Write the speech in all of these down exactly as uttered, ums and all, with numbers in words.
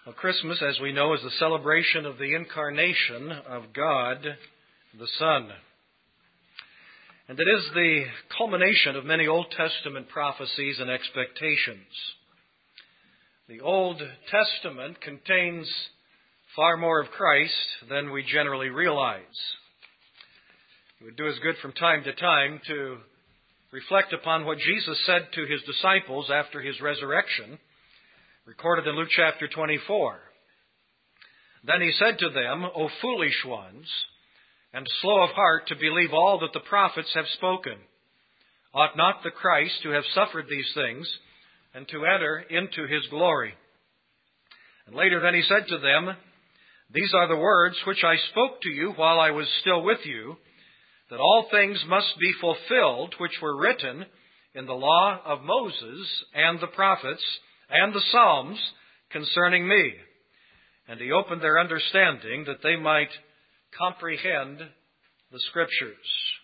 Well, Christmas, as we know, is the celebration of the incarnation of God, the Son. And it is the culmination of many Old Testament prophecies and expectations. The Old Testament contains far more of Christ than we generally realize. It would do us good from time to time to reflect upon what Jesus said to His disciples after His resurrection, recorded in Luke chapter twenty-four. Then He said to them, O foolish ones, and slow of heart to believe all that the prophets have spoken. Ought not the Christ to have suffered these things, and to enter into His glory? And later then He said to them, These are the words which I spoke to you while I was still with you, that all things must be fulfilled which were written in the law of Moses and the prophets and the Psalms concerning me. And He opened their understanding that they might comprehend the Scriptures.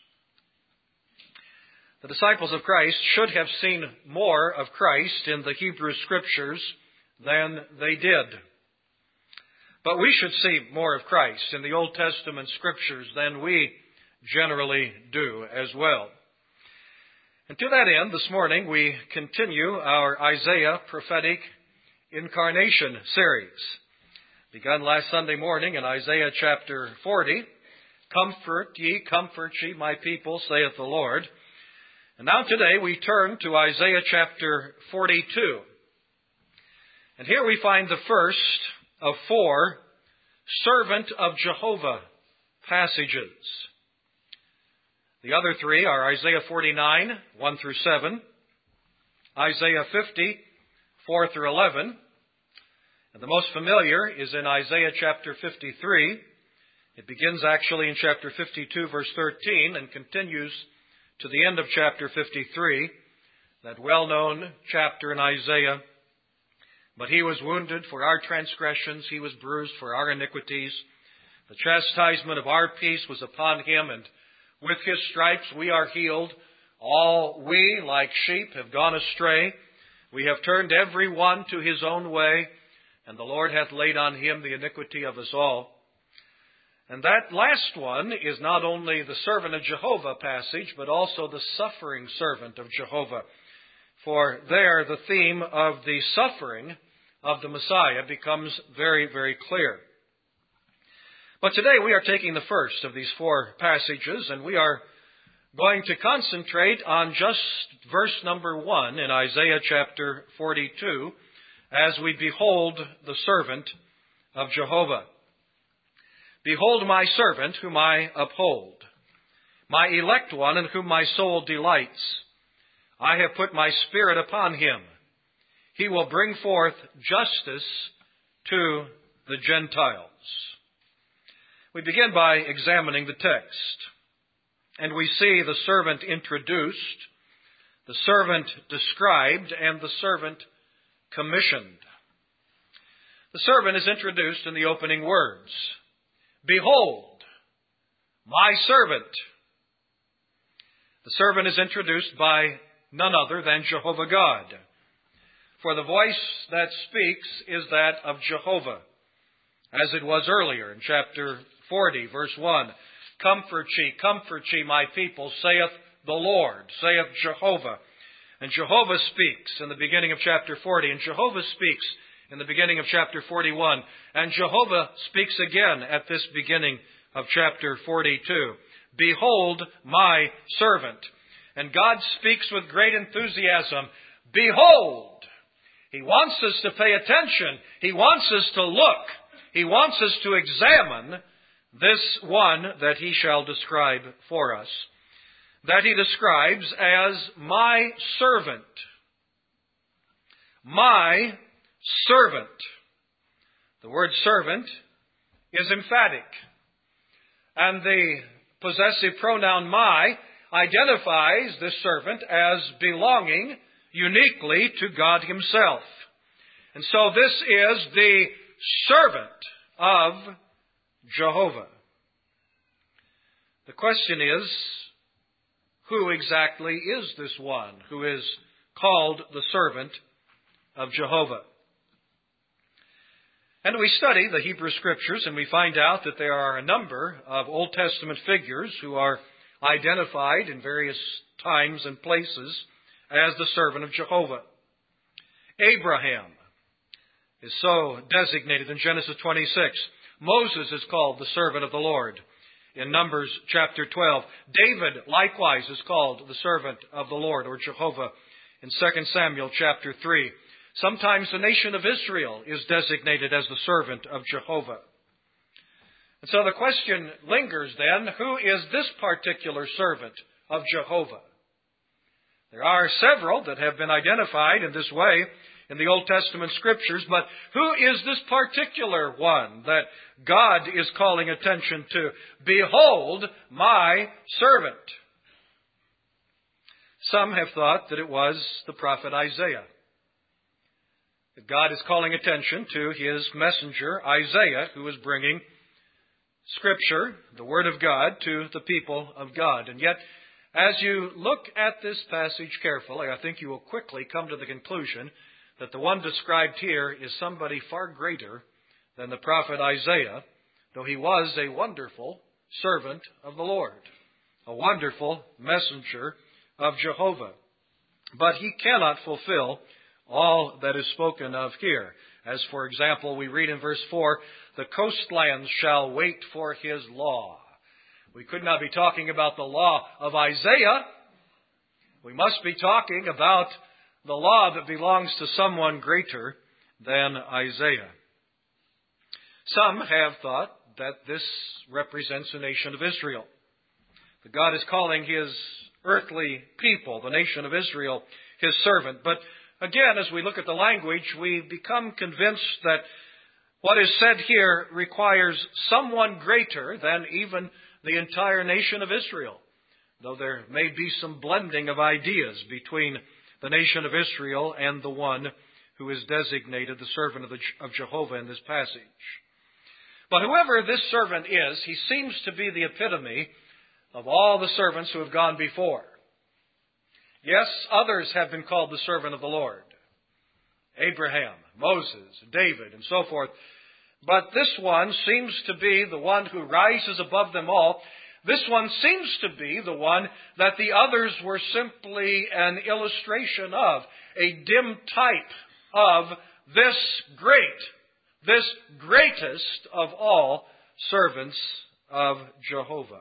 The disciples of Christ should have seen more of Christ in the Hebrew Scriptures than they did. But we should see more of Christ in the Old Testament Scriptures than we generally do as well. And to that end, this morning we continue our Isaiah prophetic incarnation series. Begun last Sunday morning in Isaiah chapter forty. Comfort ye, comfort ye, my people, saith the Lord. And now today we turn to Isaiah chapter forty-two. And here we find the first of four servant of Jehovah passages. The other three are Isaiah forty-nine, one through seven, Isaiah fifty, four through eleven, and the most familiar is in Isaiah chapter fifty-three. It begins actually in chapter fifty-two, verse thirteen, and continues to the end of chapter fifty-three, that well-known chapter in Isaiah. But He was wounded for our transgressions, He was bruised for our iniquities. The chastisement of our peace was upon Him, and with His stripes we are healed. All we, like sheep, have gone astray. We have turned every one to his own way, and the Lord hath laid on Him the iniquity of us all. And that last one is not only the servant of Jehovah passage, but also the suffering servant of Jehovah. For there the theme of the suffering of the Messiah becomes very, very clear. But today we are taking the first of these four passages, and we are going to concentrate on just verse number one in Isaiah chapter forty-two, as we behold the servant of Jehovah. Behold my servant whom I uphold, my elect one in whom my soul delights. I have put my spirit upon him. He will bring forth justice to the Gentiles. We begin by examining the text, and we see the servant introduced, the servant described, and the servant commissioned. The servant is introduced in the opening words. Behold, my servant. The servant is introduced by none other than Jehovah God. For the voice that speaks is that of Jehovah, as it was earlier in chapter forty, verse one. Comfort ye, comfort ye, my people, saith the Lord, saith Jehovah. And Jehovah speaks in the beginning of chapter forty, and Jehovah speaks in the beginning of chapter forty-one, and Jehovah speaks again at this beginning of chapter forty-two. Behold my servant. And God speaks with great enthusiasm. Behold! He wants us to pay attention. He wants us to look. He wants us to examine this one that He shall describe for us, that He describes as my servant. My servant. The word servant is emphatic, and the possessive pronoun my identifies this servant as belonging uniquely to God Himself. And so this is the servant of Jehovah. The question is, who exactly is this one who is called the servant of Jehovah? And we study the Hebrew Scriptures, and we find out that there are a number of Old Testament figures who are identified in various times and places as the servant of Jehovah. Abraham is so designated in Genesis twenty-six. Moses is called the servant of the Lord in Numbers chapter twelve. David likewise is called the servant of the Lord, or Jehovah, in Second Samuel chapter three. Sometimes the nation of Israel is designated as the servant of Jehovah. And so the question lingers then, who is this particular servant of Jehovah? There are several that have been identified in this way in the Old Testament Scriptures, but who is this particular one that God is calling attention to? Behold, my servant. Some have thought that it was the prophet Isaiah. That God is calling attention to His messenger, Isaiah, who is bringing Scripture, the Word of God, to the people of God. And yet, as you look at this passage carefully, I think you will quickly come to the conclusion that the one described here is somebody far greater than the prophet Isaiah, though he was a wonderful servant of the Lord, a wonderful messenger of Jehovah. But he cannot fulfill all that is spoken of here. As, for example, we read in verse four, the coastlands shall wait for His law. We could not be talking about the law of Isaiah. We must be talking about the law that belongs to someone greater than Isaiah. Some have thought that this represents the nation of Israel. That God is calling His earthly people, the nation of Israel, His servant. But again, as we look at the language, we become convinced that what is said here requires someone greater than even the entire nation of Israel, though there may be some blending of ideas between the nation of Israel and the one who is designated the servant of, the, of Jehovah in this passage. But whoever this servant is, he seems to be the epitome of all the servants who have gone before. Yes, others have been called the servant of the Lord. Abraham, Moses, David, and so forth. But this one seems to be the one who rises above them all. This one seems to be the one that the others were simply an illustration of, a dim type of this great, this greatest of all servants of Jehovah.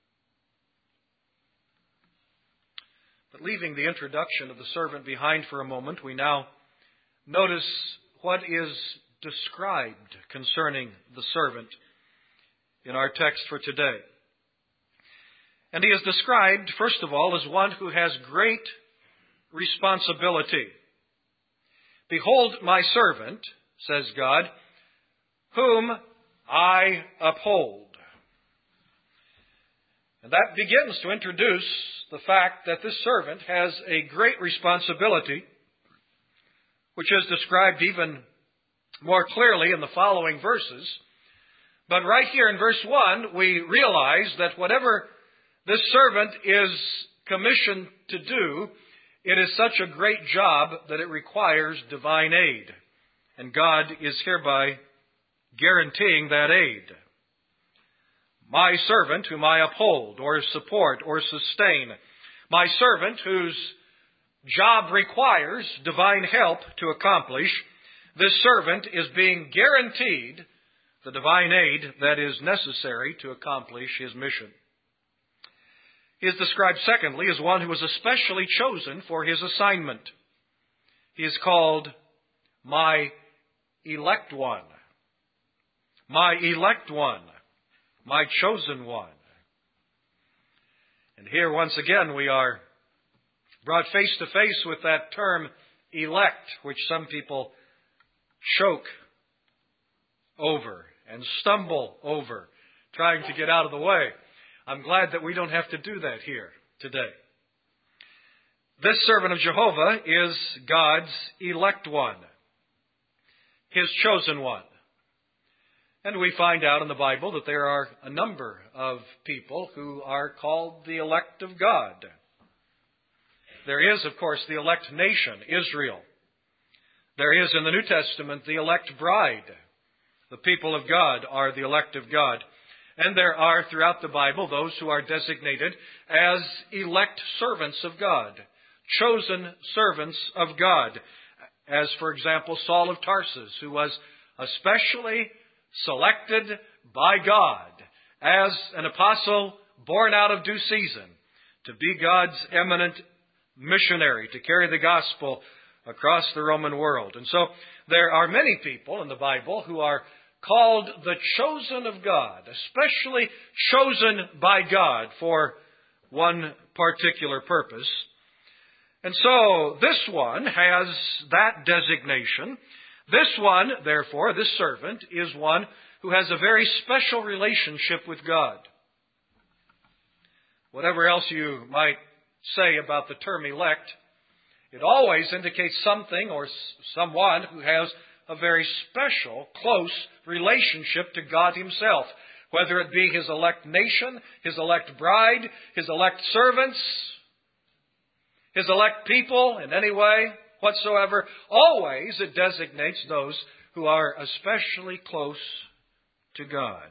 But leaving the introduction of the servant behind for a moment, we now notice what is described concerning the servant in our text for today. And he is described, first of all, as one who has great responsibility. Behold my servant, says God, whom I uphold. And that begins to introduce the fact that this servant has a great responsibility, which is described even more clearly in the following verses. But right here in verse one, we realize that whatever this servant is commissioned to do, it is such a great job that it requires divine aid. And God is hereby guaranteeing that aid. My servant whom I uphold or support or sustain. My servant whose job requires divine help to accomplish. This servant is being guaranteed the divine aid that is necessary to accomplish his mission. He is described, secondly, as one who was especially chosen for his assignment. He is called my elect one. My elect one. My chosen one. And here, once again, we are brought face to face with that term elect, which some people choke over and stumble over, trying to get out of the way. I'm glad that we don't have to do that here today. This servant of Jehovah is God's elect one, His chosen one. And we find out in the Bible that there are a number of people who are called the elect of God. There is, of course, the elect nation, Israel. There is in the New Testament the elect bride, The people of God are the elect of God. And there are throughout the Bible those who are designated as elect servants of God, chosen servants of God, as, for example, Saul of Tarsus, who was especially selected by God as an apostle born out of due season to be God's eminent missionary, to carry the gospel across the Roman world. And so there are many people in the Bible who are called the chosen of God, especially chosen by God for one particular purpose. And so this one has that designation. This one, therefore, this servant, is one who has a very special relationship with God. Whatever else you might say about the term elect, it always indicates something or someone who has a very special, close relationship to God Himself, whether it be His elect nation, His elect bride, His elect servants, His elect people in any way whatsoever. Always it designates those who are especially close to God.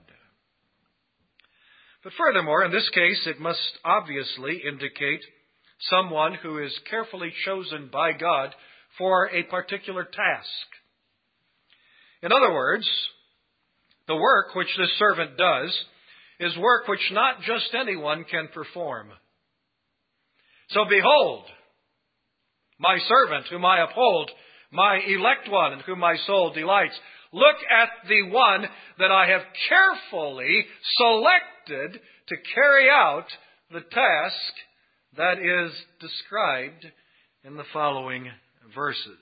But furthermore, in this case, it must obviously indicate someone who is carefully chosen by God for a particular task. In other words, the work which this servant does is work which not just anyone can perform. So behold, my servant whom I uphold, my elect one in whom my soul delights. Look at the one that I have carefully selected to carry out the task that is described in the following verses.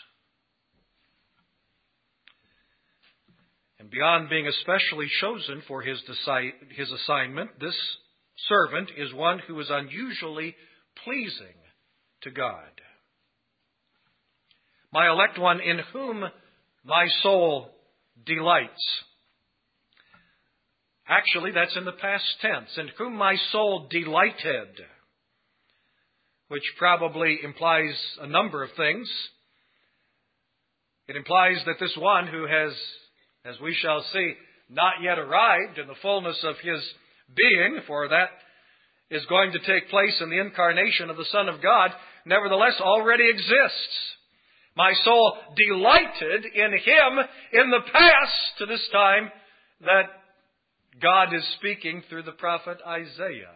And beyond being especially chosen for his, deci- his assignment, this servant is one who is unusually pleasing to God. My elect one in whom my soul delights. Actually, that's in the past tense. In whom my soul delighted. Which probably implies a number of things. It implies that this one who has, as we shall see, not yet arrived in the fullness of his being, for that is going to take place in the incarnation of the Son of God, nevertheless already exists. My soul delighted in Him in the past to this time that God is speaking through the prophet Isaiah.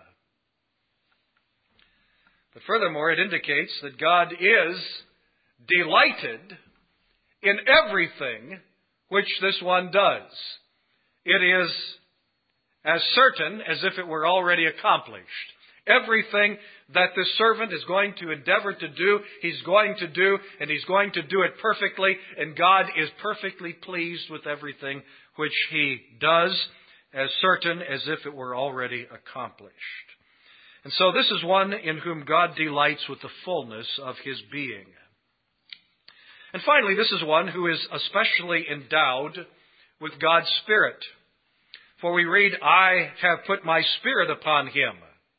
But furthermore, it indicates that God is delighted in everything which this one does. It is as certain as if it were already accomplished. Everything that this servant is going to endeavor to do, he's going to do, and he's going to do it perfectly, and God is perfectly pleased with everything which he does, as certain as if it were already accomplished. And so this is one in whom God delights with the fullness of his being. And finally, this is one who is especially endowed with God's Spirit. For we read, I have put my Spirit upon him.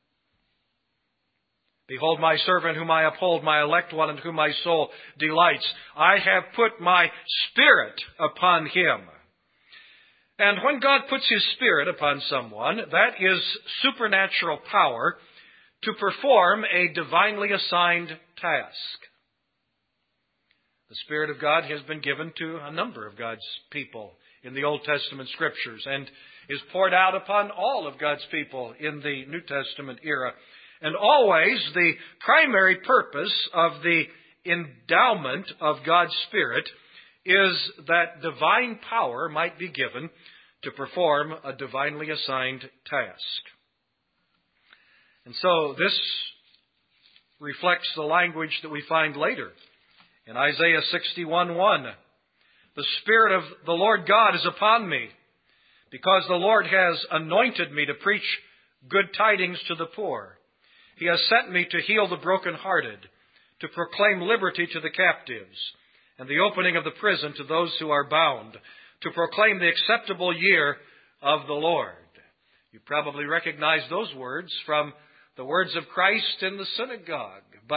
Behold my servant whom I uphold, my elect one in whom my soul delights. I have put my Spirit upon him. And when God puts His Spirit upon someone, that is supernatural power to perform a divinely assigned task. The Spirit of God has been given to a number of God's people in the Old Testament Scriptures and is poured out upon all of God's people in the New Testament era. And always the primary purpose of the endowment of God's Spirit is that divine power might be given to perform a divinely assigned task. And so this reflects the language that we find later in Isaiah sixty-one one. The Spirit of the Lord God is upon me, because the Lord has anointed me to preach good tidings to the poor. He has sent me to heal the brokenhearted, to proclaim liberty to the captives, and the opening of the prison to those who are bound, to proclaim the acceptable year of the Lord. You probably recognize those words from the words of Christ in the synagogue. But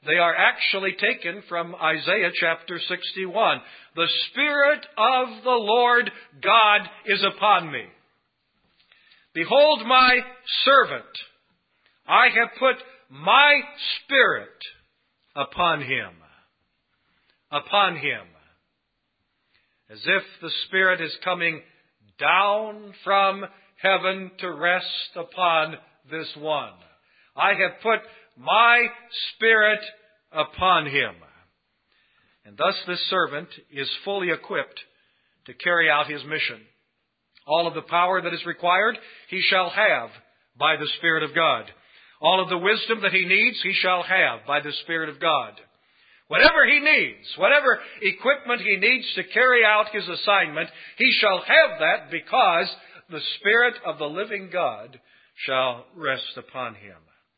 They are actually taken from Isaiah chapter sixty-one. The Spirit of the Lord God is upon me. Behold my servant. I have put my Spirit upon him. Upon him. As if the Spirit is coming down from heaven to rest upon this one. I have put my Spirit upon him. And thus this servant is fully equipped to carry out his mission. All of the power that is required, he shall have by the Spirit of God. All of the wisdom that he needs, he shall have by the Spirit of God. Whatever he needs, whatever equipment he needs to carry out his assignment, he shall have that because the Spirit of the living God shall rest upon him.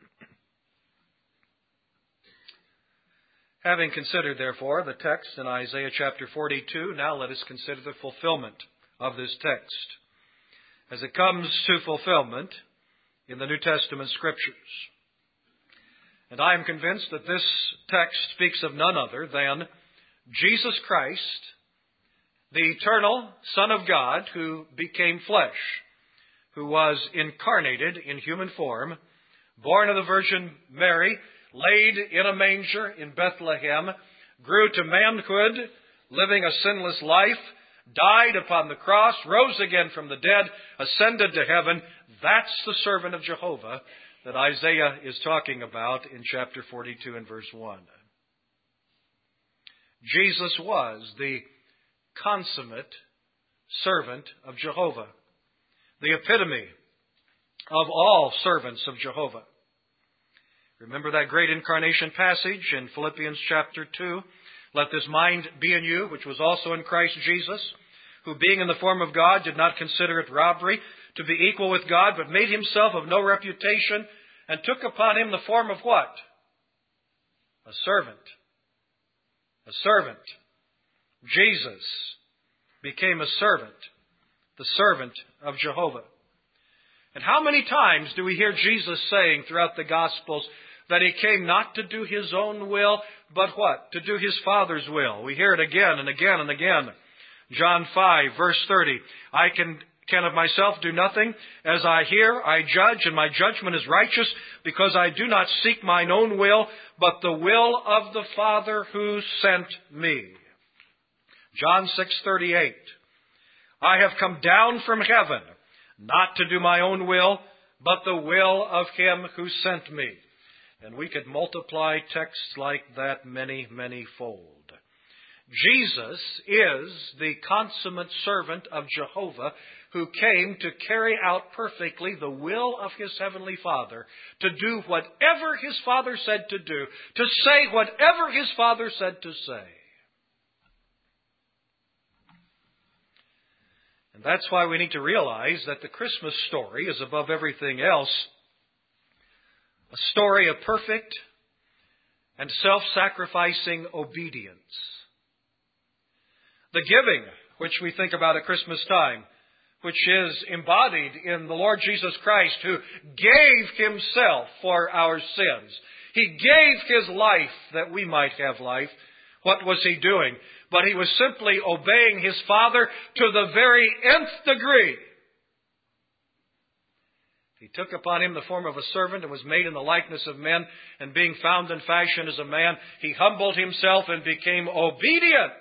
Having considered, therefore, the text in Isaiah chapter forty-two, now let us consider the fulfillment of this text as it comes to fulfillment in the New Testament Scriptures. And I am convinced that this text speaks of none other than Jesus Christ, the eternal Son of God, who became flesh, who was incarnated in human form, born of the Virgin Mary, laid in a manger in Bethlehem, grew to manhood, living a sinless life, died upon the cross, rose again from the dead, ascended to heaven. That's the servant of Jehovah that Isaiah is talking about in chapter forty-two and verse one. Jesus was the consummate servant of Jehovah, the epitome of all servants of Jehovah. Remember that great incarnation passage in Philippians chapter two? Let this mind be in you, which was also in Christ Jesus, who being in the form of God did not consider it robbery to be equal with God, but made himself of no reputation, and took upon him the form of what? A servant. A servant. Jesus became a servant, the servant of Jehovah. And how many times do we hear Jesus saying throughout the Gospels that he came not to do his own will, but what? To do his Father's will. We hear it again and again and again. John five, verse thirty. I can, can of myself do nothing. As I hear, I judge, and my judgment is righteous, because I do not seek mine own will, but the will of the Father who sent me. John six thirty-eight. I have come down from heaven, not to do my own will, but the will of him who sent me. And we could multiply texts like that many, many fold. Jesus is the consummate servant of Jehovah who came to carry out perfectly the will of his heavenly Father, to do whatever his Father said to do, to say whatever his Father said to say. And that's why we need to realize that the Christmas story is above everything else a story of perfect and self-sacrificing obedience. The giving, which we think about at Christmas time, which is embodied in the Lord Jesus Christ, who gave himself for our sins. He gave his life that we might have life. What was he doing? But he was simply obeying his Father to the very nth degree. He took upon him the form of a servant and was made in the likeness of men, and being found in fashion as a man, he humbled himself and became obedient.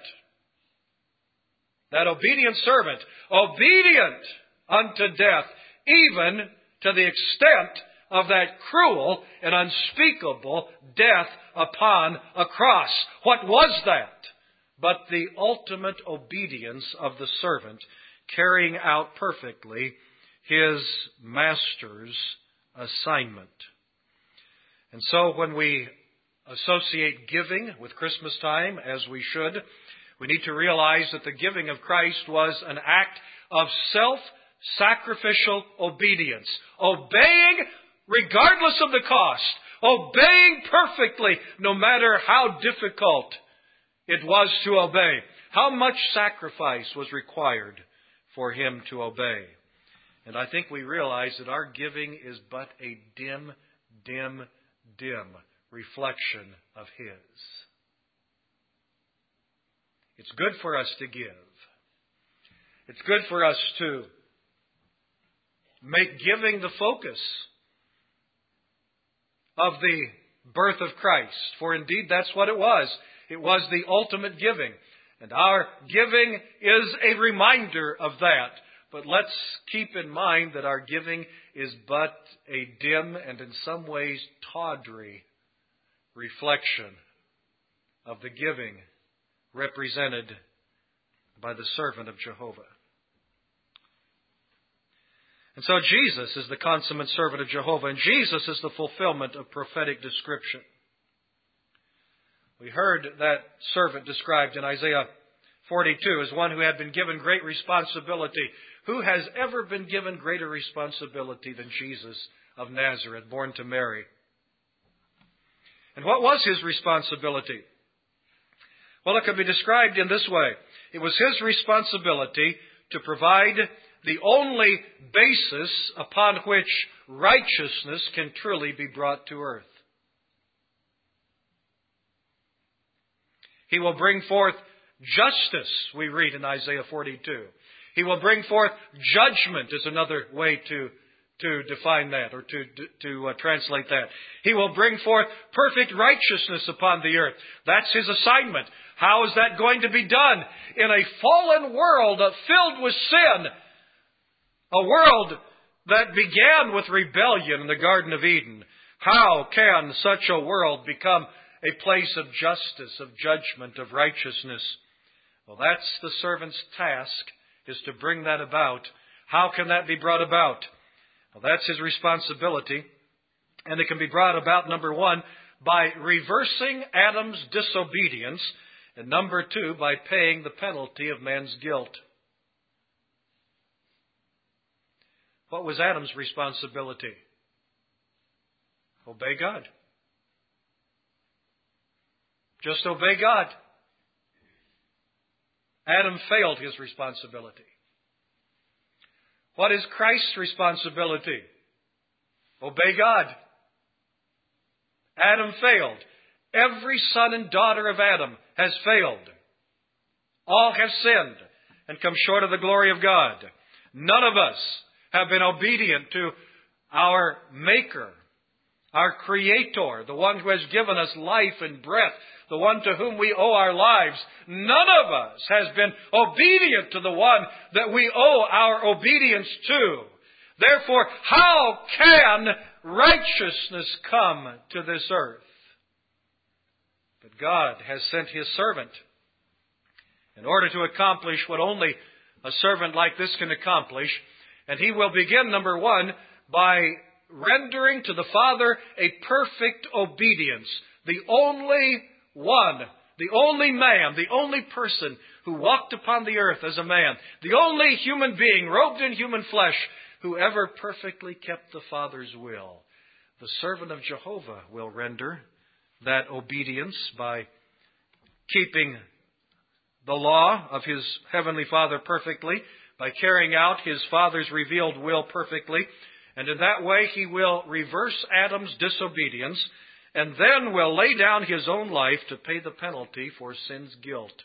That obedient servant, obedient unto death, even to the extent of that cruel and unspeakable death upon a cross. What was that? But the ultimate obedience of the servant, carrying out perfectly his master's assignment. And so when we associate giving with Christmas time, as we should, we need to realize that the giving of Christ was an act of self-sacrificial obedience. Obeying regardless of the cost. Obeying perfectly no matter how difficult it was to obey. How much sacrifice was required for him to obey. And I think we realize that our giving is but a dim, dim, dim reflection of His. It's good for us to give. It's good for us to make giving the focus of the birth of Christ. For indeed, that's what it was. It was the ultimate giving. And our giving is a reminder of that. But let's keep in mind that our giving is but a dim and in some ways tawdry reflection of the giving represented by the servant of Jehovah. And so Jesus is the consummate servant of Jehovah, and Jesus is the fulfillment of prophetic description. We heard that servant described in Isaiah forty-two as one who had been given great responsibility. Who has ever been given greater responsibility than Jesus of Nazareth, born to Mary? And what was His responsibility? Well, it could be described in this way. It was His responsibility to provide the only basis upon which righteousness can truly be brought to earth. He will bring forth justice, we read in Isaiah forty-two. He will bring forth judgment is another way to, to define that or to, to uh, translate that. He will bring forth perfect righteousness upon the earth. That's His assignment. How is that going to be done? In a fallen world filled with sin. A world that began with rebellion in the Garden of Eden. How can such a world become a place of justice, of judgment, of righteousness? Well, that's the servant's task, is to bring that about. How can that be brought about? Well, that's his responsibility. And it can be brought about, number one, by reversing Adam's disobedience. And number two, by paying the penalty of man's guilt. What was Adam's responsibility? Obey God. Just obey God. Adam failed his responsibility. What is Christ's responsibility? Obey God. Adam failed. Every son and daughter of Adam has failed. All have sinned and come short of the glory of God. None of us have been obedient to our Maker, our Creator, the one who has given us life and breath, the one to whom we owe our lives. None of us has been obedient to the one that we owe our obedience to. Therefore, how can righteousness come to this earth? But God has sent His servant in order to accomplish what only a servant like this can accomplish. And He will begin, number one, by rendering to the Father a perfect obedience. The only one, the only man, the only person who walked upon the earth as a man, the only human being robed in human flesh who ever perfectly kept the Father's will. The servant of Jehovah will render that obedience by keeping the law of his heavenly Father perfectly, by carrying out his Father's revealed will perfectly, and in that way he will reverse Adam's disobedience and then will lay down his own life to pay the penalty for sin's guilt.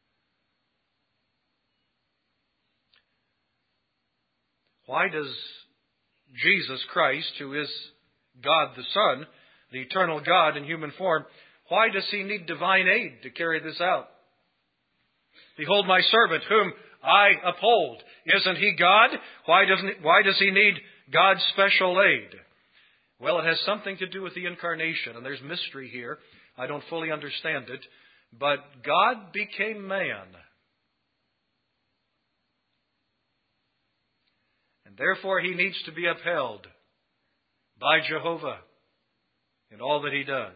Why does Jesus Christ, who is God the Son, the eternal God in human form, why does He need divine aid to carry this out? Behold my servant, whom I uphold. Isn't He God? Why doesn't? Why does He need God's special aid? Well, it has something to do with the incarnation, and there's mystery here. I don't fully understand it, but God became man. And therefore He needs to be upheld by Jehovah in all that He does.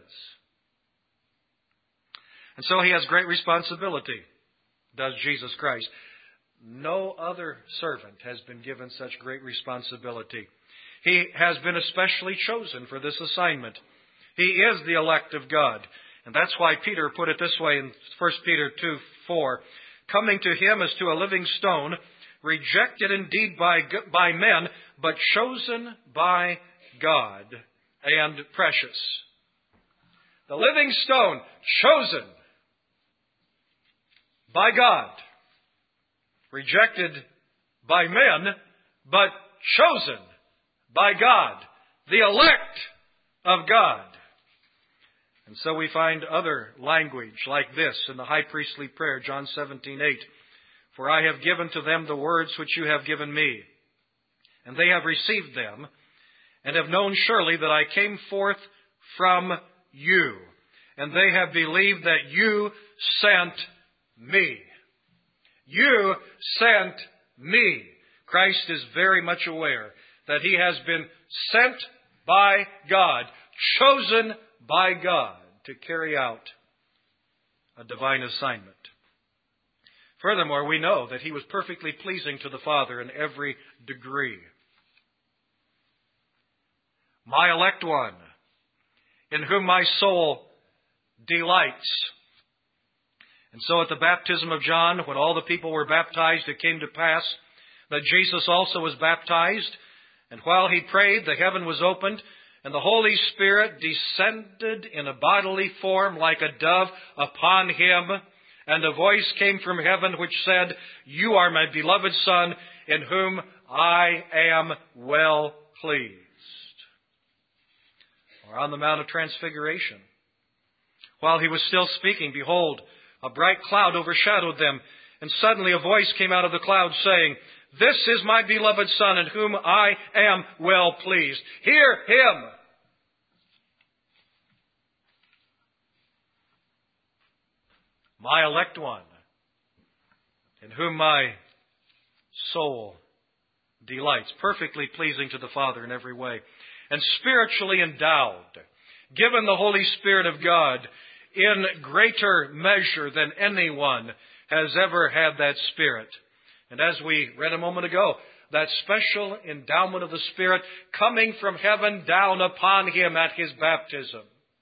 And so He has great responsibility, does Jesus Christ. No other servant has been given such great responsibility. He has been especially chosen for this assignment. He is the elect of God. And that's why Peter put it this way in First Peter two four. Coming to Him as to a living stone, rejected indeed by, by men, but chosen by God and precious. The living stone, chosen by God. Rejected by men, but chosen by God. The elect of God. And so we find other language like this in the high priestly prayer, John seventeen eight. For I have given to them the words which you have given me, and they have received them, and have known surely that I came forth from you, and they have believed that you sent me. You sent me. Christ is very much aware that He has been sent by God, chosen by God to carry out a divine assignment. Furthermore, we know that He was perfectly pleasing to the Father in every degree. My elect one, in whom my soul delights. And so at the baptism of John, when all the people were baptized, it came to pass that Jesus also was baptized. And while He prayed, the heaven was opened, and the Holy Spirit descended in a bodily form like a dove upon Him. And a voice came from heaven which said, You are my beloved Son, in whom I am well pleased. Or on the Mount of Transfiguration, while He was still speaking, behold, a bright cloud overshadowed them, and suddenly a voice came out of the cloud saying, This is my beloved Son, in whom I am well pleased. Hear Him! My elect one, in whom my soul delights, perfectly pleasing to the Father in every way, and spiritually endowed, given the Holy Spirit of God in greater measure than anyone has ever had that Spirit. And as we read a moment ago, that special endowment of the Spirit coming from heaven down upon Him at His baptism.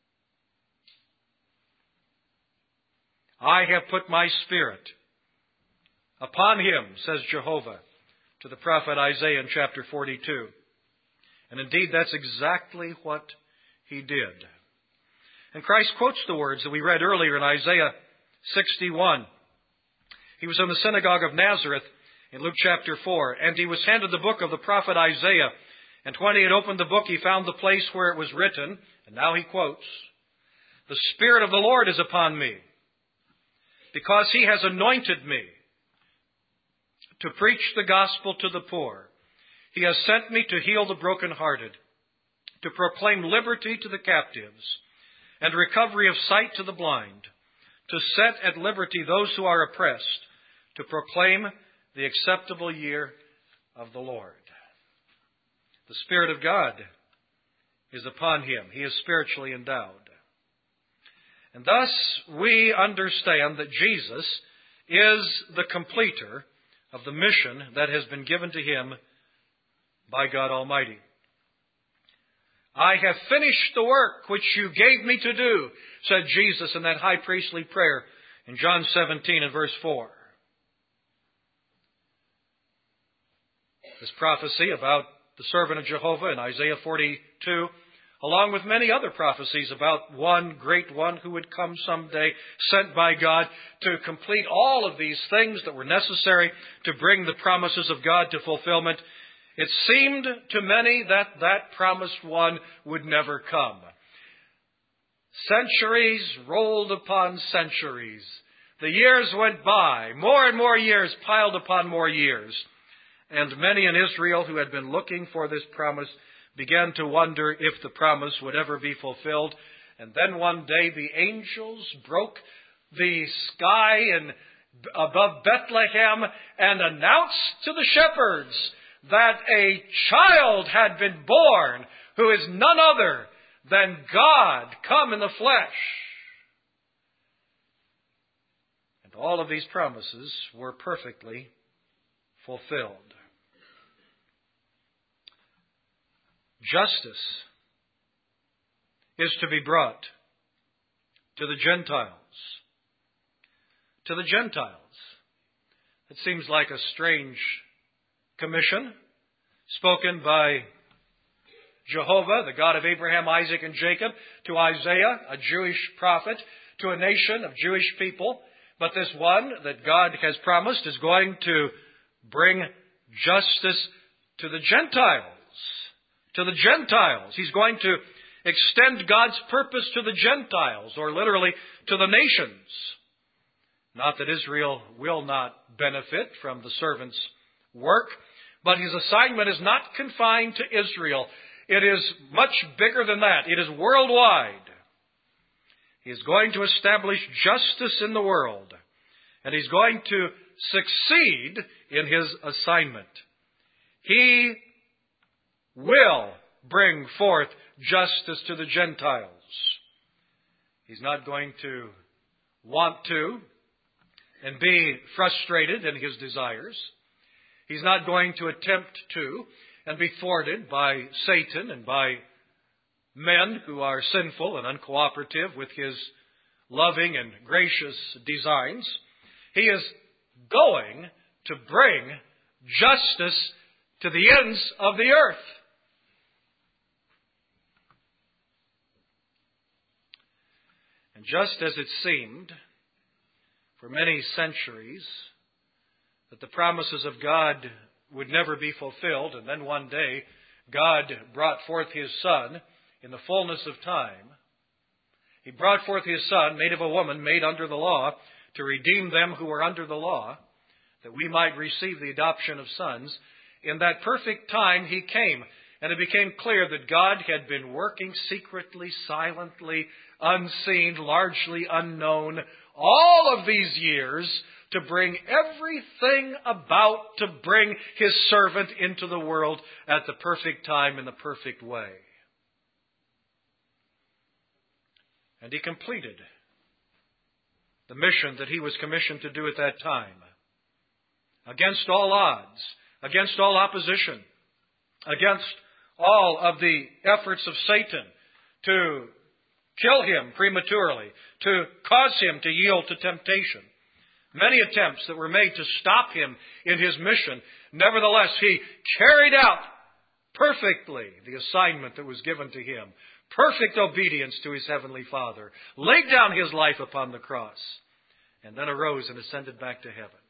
I have put my Spirit upon Him, says Jehovah to the prophet Isaiah in chapter forty-two. And indeed, that's exactly what He did. And Christ quotes the words that we read earlier in Isaiah sixty-one. He was in the synagogue of Nazareth in Luke chapter four, and He was handed the book of the prophet Isaiah. And when He had opened the book, He found the place where it was written, and now He quotes, The Spirit of the Lord is upon me, because He has anointed me to preach the gospel to the poor. He has sent me to heal the brokenhearted, to proclaim liberty to the captives, and recovery of sight to the blind, to set at liberty those who are oppressed, to proclaim the acceptable year of the Lord. The Spirit of God is upon Him. He is spiritually endowed. And thus we understand that Jesus is the completer of the mission that has been given to Him by God Almighty. I have finished the work which you gave me to do, said Jesus in that high priestly prayer in John seventeen and verse four. This prophecy about the servant of Jehovah in Isaiah forty-two, along with many other prophecies about one great one who would come someday, sent by God to complete all of these things that were necessary to bring the promises of God to fulfillment. It seemed to many that that promised one would never come. Centuries rolled upon centuries. The years went by, more and more years piled upon more years. And many in Israel who had been looking for this promise began to wonder if the promise would ever be fulfilled. And then one day the angels broke the sky in, above Bethlehem and announced to the shepherds that a child had been born who is none other than God come in the flesh. And all of these promises were perfectly fulfilled. Justice is to be brought to the Gentiles. To the Gentiles. It seems like a strange commission spoken by Jehovah, the God of Abraham, Isaac, and Jacob, to Isaiah, a Jewish prophet, to a nation of Jewish people. But this one that God has promised is going to bring justice to the Gentiles. To the Gentiles. He's going to extend God's purpose to the Gentiles, or literally to the nations. Not that Israel will not benefit from the servant's work, but his assignment is not confined to Israel. It is much bigger than that. It is worldwide. He is going to establish justice in the world, and he's going to succeed in his assignment. He will bring forth justice to the Gentiles. He's not going to want to and be frustrated in his desires. He's not going to attempt to and be thwarted by Satan and by men who are sinful and uncooperative with his loving and gracious designs. He is going to bring justice to the ends of the earth. And just as it seemed for many centuries that the promises of God would never be fulfilled, and then one day God brought forth His Son in the fullness of time. He brought forth His Son, made of a woman, made under the law, to redeem them who were under the law, that we might receive the adoption of sons. In that perfect time He came, and it became clear that God had been working secretly, silently, unseen, largely unknown, all of these years to bring everything about to bring His servant into the world at the perfect time in the perfect way. And He completed the mission that He was commissioned to do at that time. Against all odds, against all opposition, against all of the efforts of Satan to kill Him prematurely, to cause Him to yield to temptation. Many attempts that were made to stop Him in His mission. Nevertheless, He carried out perfectly the assignment that was given to Him. Perfect obedience to His Heavenly Father. Laid down His life upon the cross. And then arose and ascended back to heaven.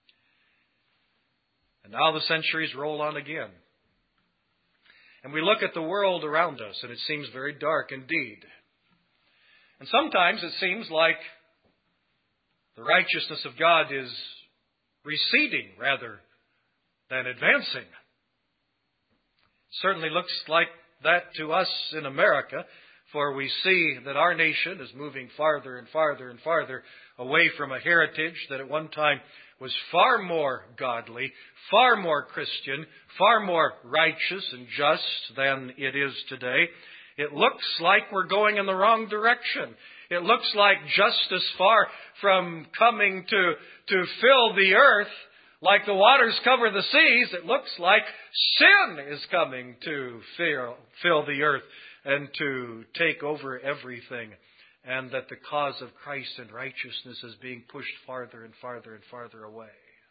And now the centuries roll on again. And we look at the world around us, and it seems very dark indeed. And sometimes it seems like the righteousness of God is receding rather than advancing. It certainly looks like that to us in America, for we see that our nation is moving farther and farther and farther away from a heritage that at one time was far more godly, far more Christian, far more righteous and just than it is today. It looks like we're going in the wrong direction. It looks like just as far from coming to, to fill the earth, like the waters cover the seas, it looks like sin is coming to fill, fill the earth and to take over everything. And that the cause of Christ and righteousness is being pushed farther and farther and farther away.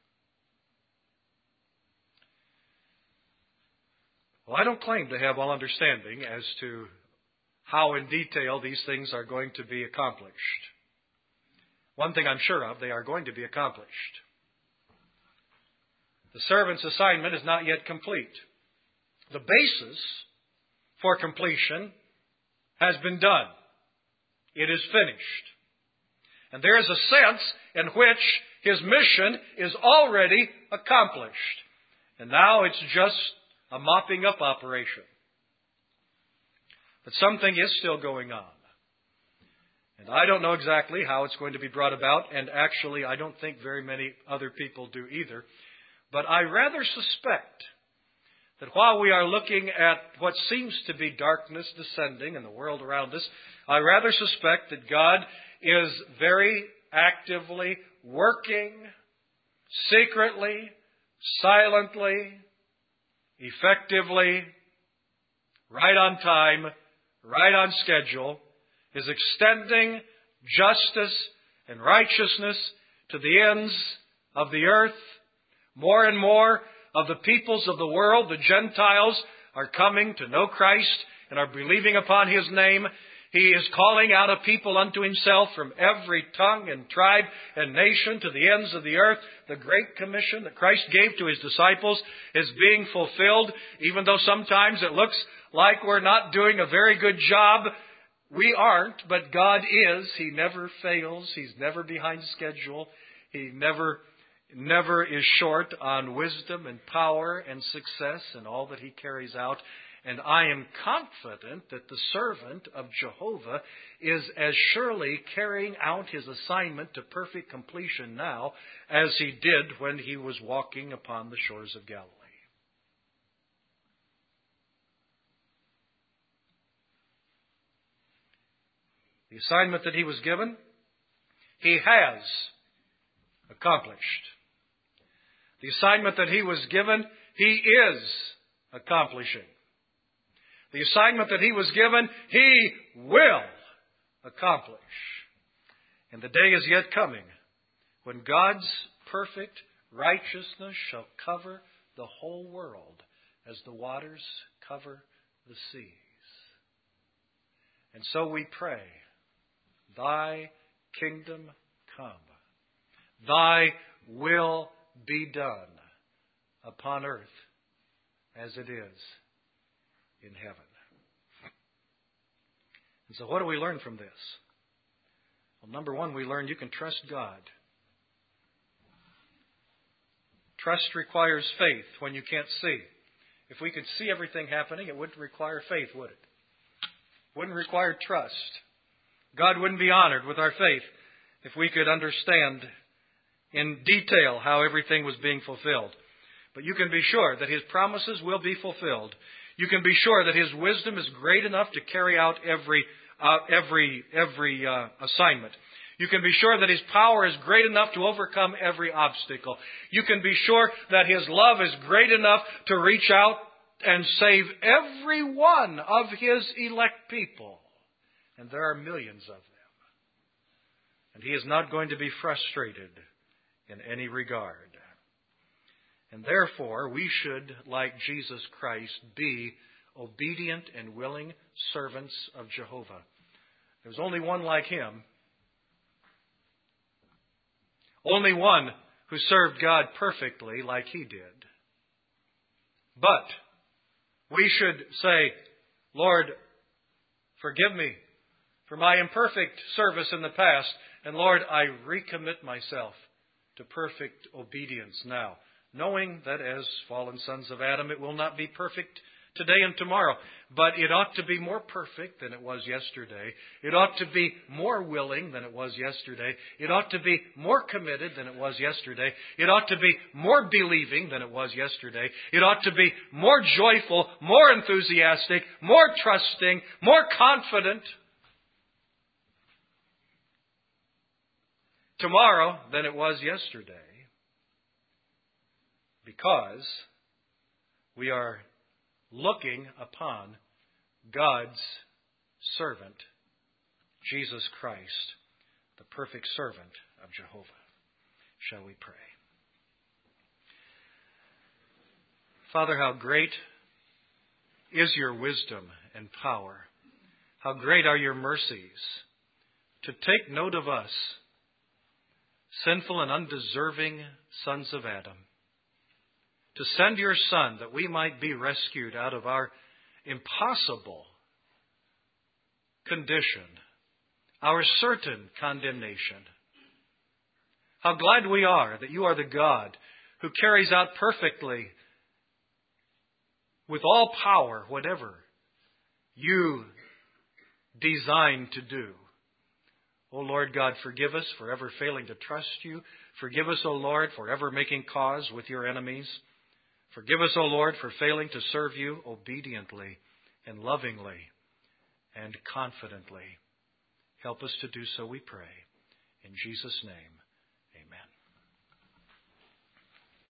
Well, I don't claim to have all understanding as to how in detail these things are going to be accomplished. One thing I'm sure of, they are going to be accomplished. The servant's assignment is not yet complete. The basis for completion has been done. It is finished. And there is a sense in which His mission is already accomplished. And now it's just a mopping up operation. But something is still going on. And I don't know exactly how it's going to be brought about, and actually I don't think very many other people do either. But I rather suspect that while we are looking at what seems to be darkness descending in the world around us, I rather suspect that God is very actively working, secretly, silently, effectively, right on time, right on schedule, is extending justice and righteousness to the ends of the earth. More and more of the peoples of the world, the Gentiles, are coming to know Christ and are believing upon His name. He is calling out a people unto Himself from every tongue and tribe and nation to the ends of the earth. The Great Commission that Christ gave to His disciples is being fulfilled, even though sometimes it looks like we're not doing a very good job. We aren't, but God is. He never fails. He's never behind schedule. He never, never is short on wisdom and power and success in all that He carries out. And I am confident that the servant of Jehovah is as surely carrying out his assignment to perfect completion now as he did when he was walking upon the shores of Galilee. The assignment that he was given, he has accomplished. The assignment that he was given, he is accomplishing. The assignment that he was given, he will accomplish. And the day is yet coming when God's perfect righteousness shall cover the whole world as the waters cover the seas. And so we pray, Thy kingdom come. Thy will be done upon earth as it is in heaven. And so what do we learn from this? Well, number one, we learn you can trust God. Trust requires faith when you can't see. If we could see everything happening, it wouldn't require faith, would it? It wouldn't require trust. God wouldn't be honored with our faith if we could understand in detail how everything was being fulfilled. But you can be sure that His promises will be fulfilled. You can be sure that His wisdom is great enough to carry out every uh, every every uh, assignment. You can be sure that His power is great enough to overcome every obstacle. You can be sure that His love is great enough to reach out and save every one of His elect people. And there are millions of them. And He is not going to be frustrated in any regard. And therefore, we should, like Jesus Christ, be obedient and willing servants of Jehovah. There's only one like Him. Only one who served God perfectly like He did. But we should say, Lord, forgive me for my imperfect service in the past. And Lord, I recommit myself to perfect obedience now, knowing that as fallen sons of Adam, it will not be perfect today and tomorrow. But it ought to be more perfect than it was yesterday. It ought to be more willing than it was yesterday. It ought to be more committed than it was yesterday. It ought to be more believing than it was yesterday. It ought to be more joyful, more enthusiastic, more trusting, more confident tomorrow than it was yesterday. Because we are looking upon God's servant, Jesus Christ, the perfect servant of Jehovah. Shall we pray? Father, how great is your wisdom and power. How great are your mercies to take note of us, sinful and undeserving sons of Adam, to send your Son that we might be rescued out of our impossible condition, our certain condemnation. How glad we are that you are the God who carries out perfectly, with all power, whatever you design to do. O Lord God, forgive us for ever failing to trust you. Forgive us, O Lord, for ever making cause with your enemies. Forgive us, O Lord, for failing to serve you obediently and lovingly and confidently. Help us to do so, we pray. In Jesus' name.